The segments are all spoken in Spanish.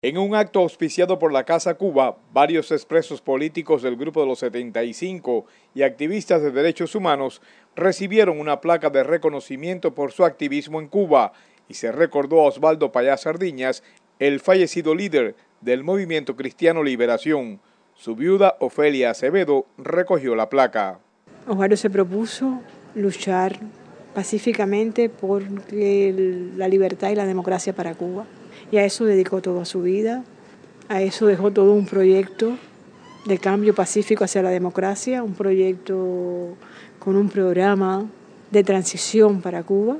En un acto auspiciado por la Casa Cuba, varios expresos políticos del Grupo de los 75 y activistas de derechos humanos recibieron una placa de reconocimiento por su activismo en Cuba y se recordó a Osvaldo Payá Sardiñas, el fallecido líder del Movimiento Cristiano Liberación. Su viuda, Ofelia Acevedo, recogió la placa. Osvaldo se propuso luchar pacíficamente por la libertad y la democracia para Cuba. Y a eso dedicó toda su vida, a eso dejó todo un proyecto de cambio pacífico hacia la democracia, un proyecto con un programa de transición para Cuba,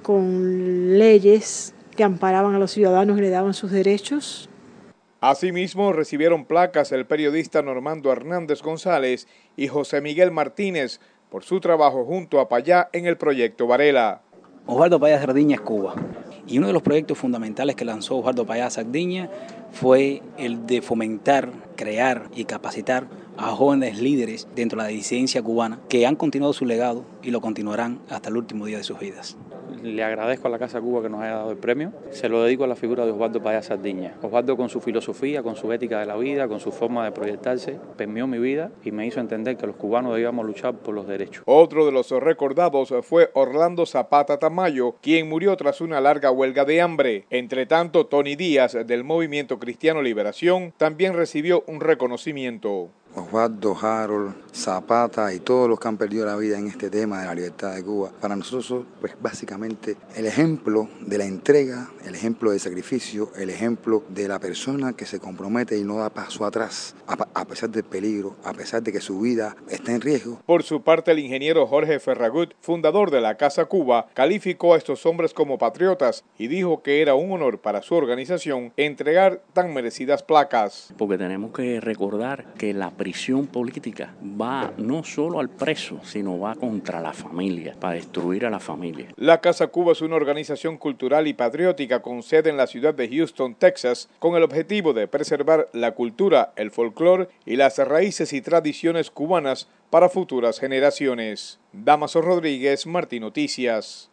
con leyes que amparaban a los ciudadanos y le daban sus derechos. Asimismo, recibieron placas el periodista Normando Hernández González y José Miguel Martínez por su trabajo junto a Payá en el proyecto Varela. Osvaldo Payá Sardiñas es Cuba. Y uno de los proyectos fundamentales que lanzó Osvaldo Payá Sardiñas fue el de fomentar, crear y capacitar a jóvenes líderes dentro de la disidencia cubana que han continuado su legado y lo continuarán hasta el último día de sus vidas. Le agradezco a la Casa Cuba que nos haya dado el premio. Se lo dedico a la figura de Osvaldo Payá Sardiñas. Osvaldo, con su filosofía, con su ética de la vida, con su forma de proyectarse, permeó mi vida y me hizo entender que los cubanos debíamos luchar por los derechos. Otro de los recordados fue Orlando Zapata Tamayo, quien murió tras una larga huelga de hambre. Entre tanto, Tony Díaz, del Movimiento Cristiano Liberación, también recibió un reconocimiento. Osvaldo, Harold, Zapata y todos los que han perdido la vida en este tema de la libertad de Cuba. Para nosotros, pues básicamente el ejemplo de la entrega, el ejemplo del sacrificio, el ejemplo de la persona que se compromete y no da paso atrás, a pesar del peligro, a pesar de que su vida está en riesgo. Por su parte, el ingeniero Jorge Ferragut, fundador de la Casa Cuba, calificó a estos hombres como patriotas y dijo que era un honor para su organización entregar tan merecidas placas. Porque tenemos que recordar que la prisión política va no solo al preso, sino va contra la familia, para destruir a la familia. La Casa Cuba es una organización cultural y patriótica con sede en la ciudad de Houston, Texas, con el objetivo de preservar la cultura, el folclore y las raíces y tradiciones cubanas para futuras generaciones. Damaso Rodríguez, Martín Noticias.